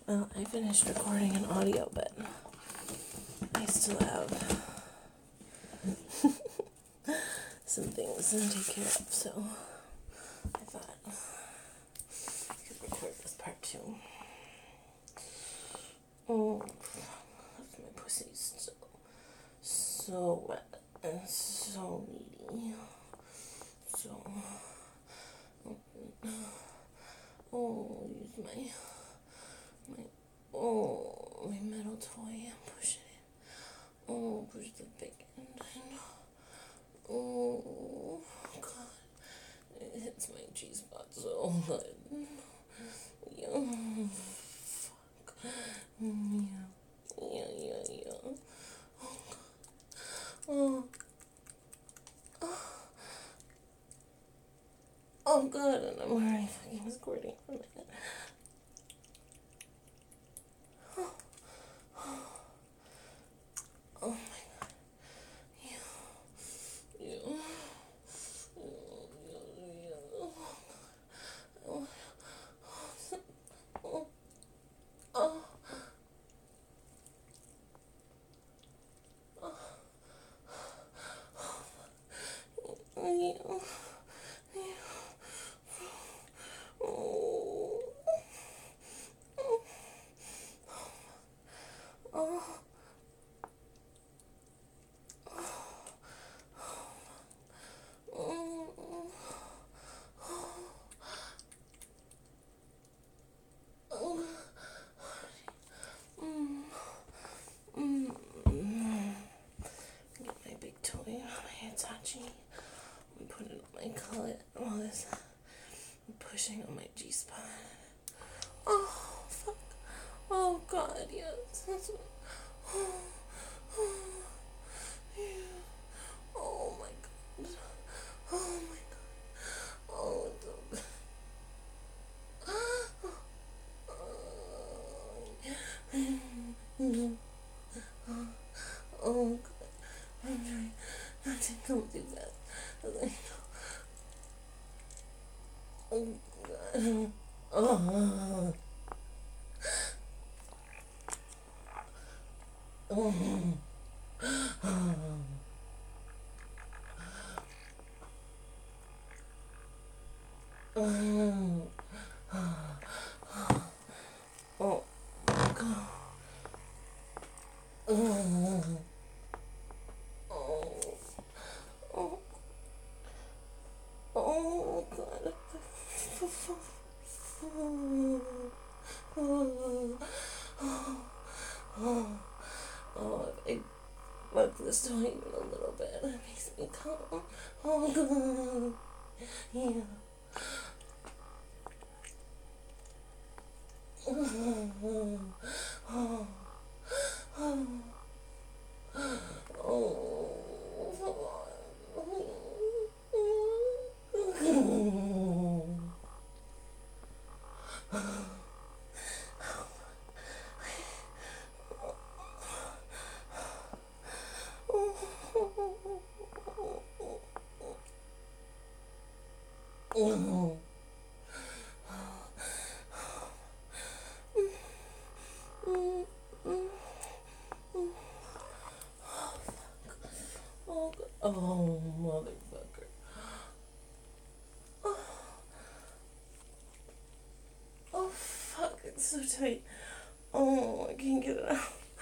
Well, I finished recording an audio, but I still have some things to take care of, so I thought I could record this part too. Oh, my pussy's still so wet and so needy. So, use my metal toy and push it. Push the big end. Oh, God. It hits my G-spot so good. Yeah. Fuck. Yeah. Oh, oh, good. And I'm already fucking squirting from it. Oh, my God. Yeah. Get my big toy, my Hitachi, and put it on my clit while this I'm pushing on my G-spot. Oh, fuck. Oh, God, yes. That's what... Oh, my God. Oh, my God. Oh, the... Oh, God. I'm trying not to come too fast. Oh, God. Oh. Oh. Oh. Oh. God. Oh. Oh. Oh. Oh, God. Oh, if I love this toy even a little bit, it makes me calm. Oh, God. Yeah. Oh. Oh. Oh. Oh, motherfucker. Oh, fuck, it's so tight. Oh, I can't get it out.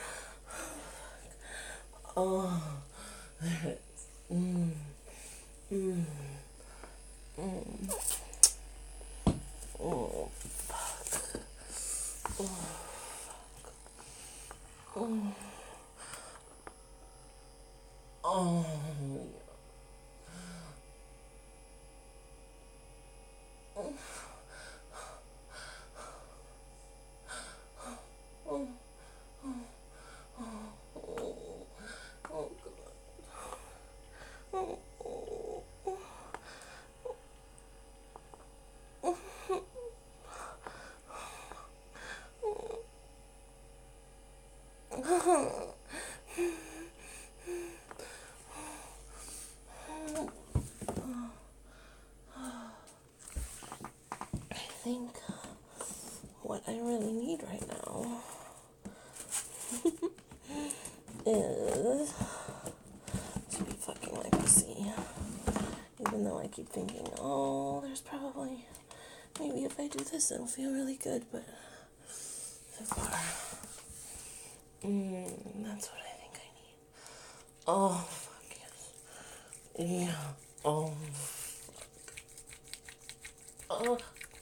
Oh, there it is. Oh, fuck. Oh, oh, God. I think what I really need right now is to be fucking my pussy. Even though I keep thinking, oh, there's probably, maybe if I do this, it'll feel really good, but so far, that's what I think I need. Oh, fuck yes. Yeah. Oh. Oh.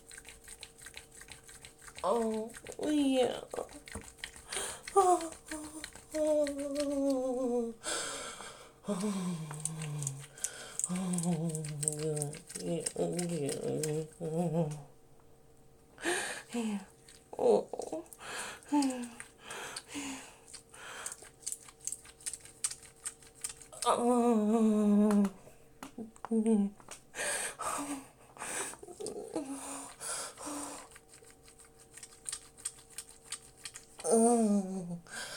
Oh, yeah. Oh. Oh. Oh. Yeah. Yeah. Oh. Oh. Oh.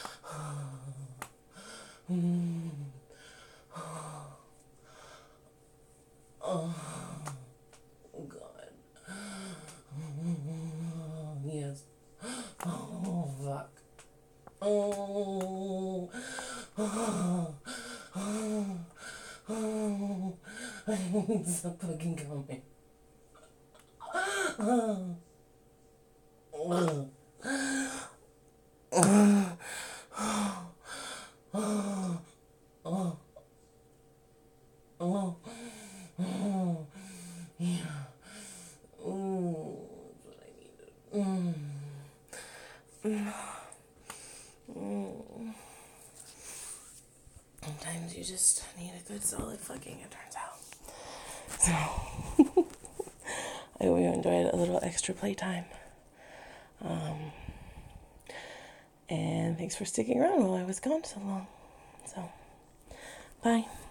God. Yes. Oh, fuck. Oh. Oh. Oh. Oh. I need some fucking coming. Oh. Oh. Oh. Oh. Oh. Oh. Oh. Yeah. Ooh, that's what I needed. Sometimes you just need a good solid fucking, it turns out. So, I hope you enjoyed a little extra playtime. And thanks for sticking around while I was gone so long. So, bye.